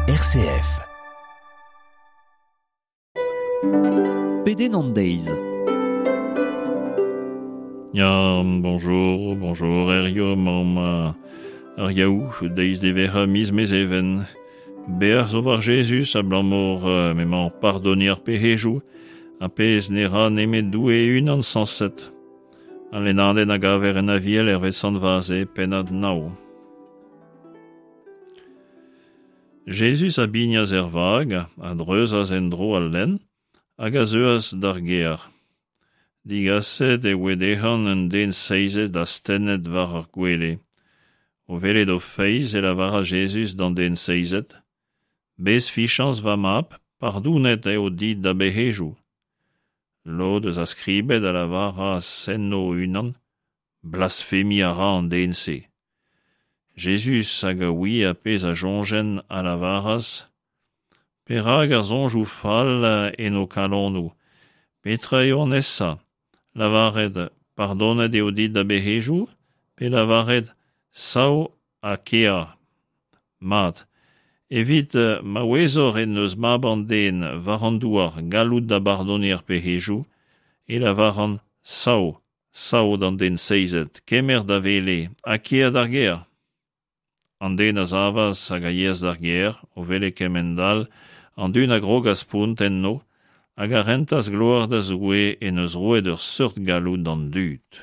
RCF. PD Nandaise. Ja, bonjour, Erio, mama, Ariaou, deiz de vera mis mes even. Bear zo var Jesus a blamor, memant pardoni ar pehejou, a pez nera nemet doue un an 107. A lenanden a gaver en aviel vessant vaze penad nao. Jesus a bignaz vag, a dreuzaz en dro al len, hag a zeuaz d'ar ger. Digaset wedehan en den seizet da stennet var ar gwele. O velet o feiz la var a Jesus dan den seizet. Bez fichans va map, pardounet o dit da behejou. Lo deus a skribet a la var a senno unan, blasfemi a ra an den se. Jesus hag a oui a pez a jongen a la varas, perag a zonjou fall en o kalonou, petra eo nessa, lavaret pardonet eo dit da behejou, pe lavaret sao a kea, mat, evit ma wezor en eus maban den varandouar galout da pardonir behejou, e lavaran sao dan den seizet, kemer da vele, a kea d'ar ger. An den a zavaz hag a yez d'ar ger, o vele kemendal, an dun a grog a spount en no, hag a rentas gloar da zoue en eus roet ur seurt galout d'an dud.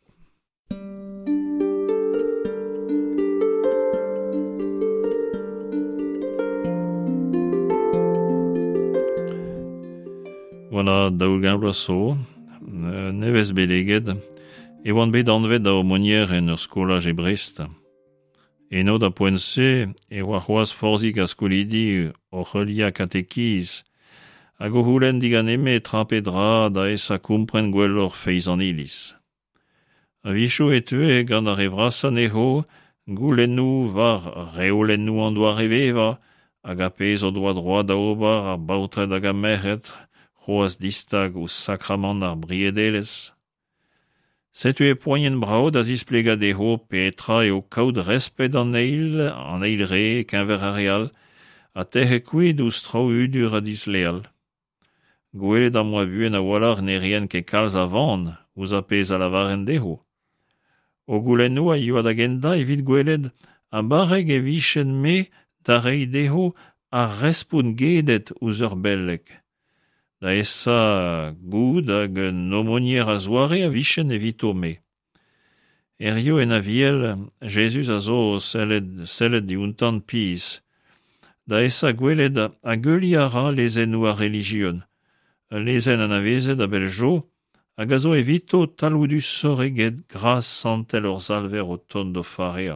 Voilà, daou gabla so, nevez beleget, e oan bet anvet da aumonier en ur skolaj e Brest. Eno da poense, e oa c'hoaz forzik a skolidi o c'helia katekiz, hag o houlen digan eme trapedra da es a kumpren gwellor feiz an iliz. A vichou etue gant ar evrasan eho, goulennou var reolennou an doa reveva, hag a pez o doa droa da obar ar baotred hag a merret, c'hoaz distag ou sakramant ar briedelez. Setu e poenien brao da zisplegad eho petra eo kaout respet an eil re kenver a real, a tehe kouid ou strao udur a disleal. Gwelet am oa buen a walar ne rien ket kalz a van, ouz a pez a lavaren deho. O goulennou a yoad a genda evit gwelet a barreg e vichen me da rei deho a respoun gedet ouz ur bellek. Da essa goud hag nomonier a zoare a vichen evito me. Erio en aviel, Jesus a zo sellet diuntan piz. Da essa gwelet a geuli a ra lezenou a religion. Lezen an avezet a beljo, hag a zo evito taloudus soreget gras santel ur zalver o ton do farea.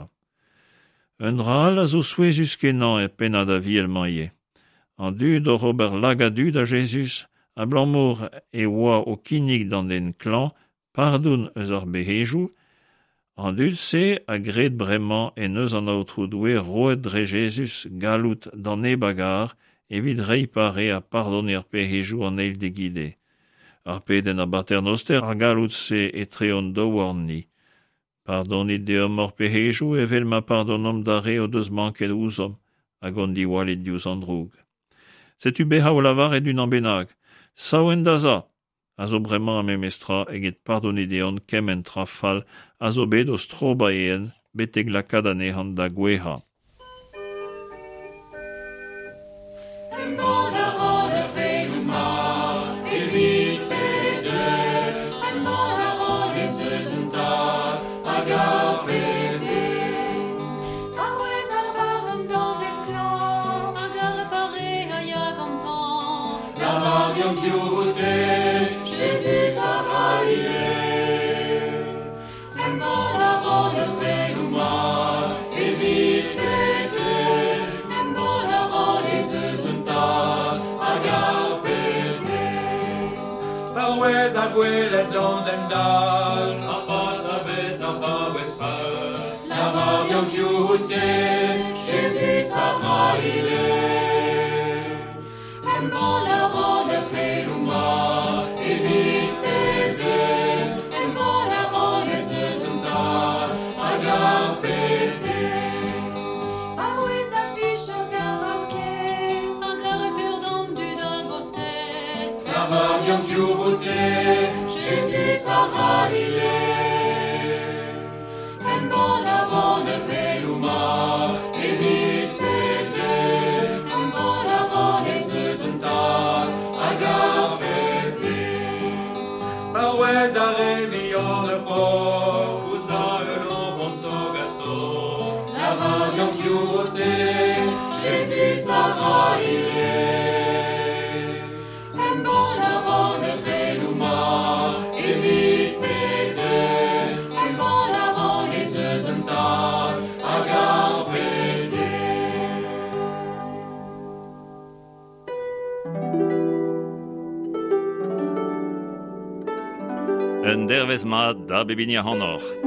Un dral a zo souezus kenan e penad a viel maie. An dud o ober lag a dud a Jesus, a blammour e oa o kinnig dan den klan, pardoun eus ar behejou, an dud se a gret bremañ en eus an aotrou doue roet dre Jesus galout dan e bagar, evit rei pare a pardonir pehejou an eil de gide. Ar peden a baternoster a galout se etreon daouarn ni. Pardonit deom ar pehejou evel ma pardonom dare o deus manket ouzom, hag on diwalet diouz an droug. Setu beha o lavar edun an benag, sao en daza, a zo bremañ a memestra eget pardonit deon kemen trafal a zo bet o stroba een beteg lakad anehan da gweha. Jesus a Galilée, en bon la ronde Veluma, evit pete, en bon la ronde Zuzunta, agar pete. Parwez a gwelet don den dal, a pas a vez a va westfal, la marion kiute, Jesus a Galilée. En bon la ronde Veluma, evit pete, en bon la ronde Zuzunta, agar pete. Parwez a fichas gar marquet, Avarium piuvute, Jésus a Galilée. En bona ronde veluma, evite de, en bona ronde zuzentag, agapete. Parwes da revior le port, us da l'enfant so gasto. Avarium piuvute, Jésus a Galilée. En bona ronde veluma, evite de, en bona ronde zuzentag, agapete. Un dervez mat da bebinia honor.